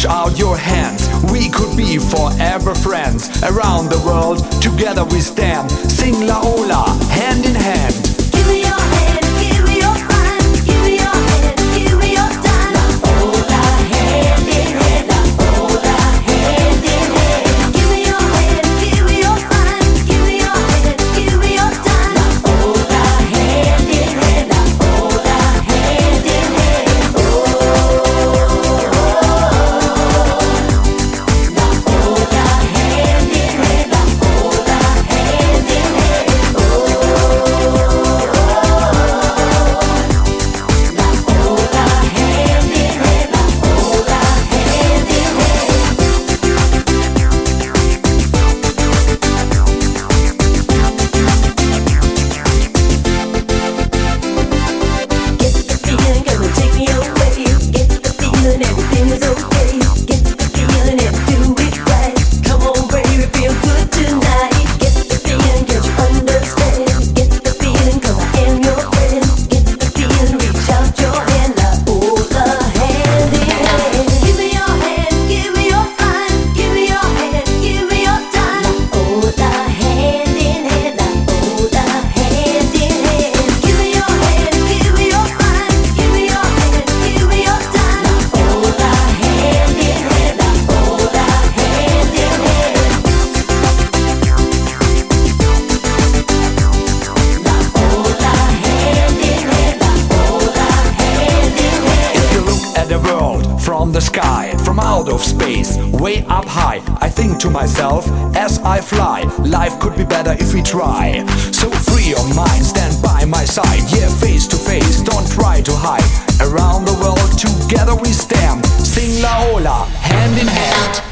Reach out your hands, we could be forever friends. Around the world, together we stand. Sing La Ola, hand in hand. Give me your hand, give me your fun. Give me your hand, give me your time. La Ola, hand in hand. La Ola, hand in hand. Give me your hand, give me your fun. Give me your hand, give me your time. La Ola, hand in hand. La Ola, hand in hand. La Ola, hand in hand. La Ola, hand in hand. From the sky, from out of space, way up high, I think to myself as I fly, life could be better if we try. So free your mind, stand by my side, yeah, face to face, don't try to hide. Around the world, together we stand. Sing La Ola, hand in hand.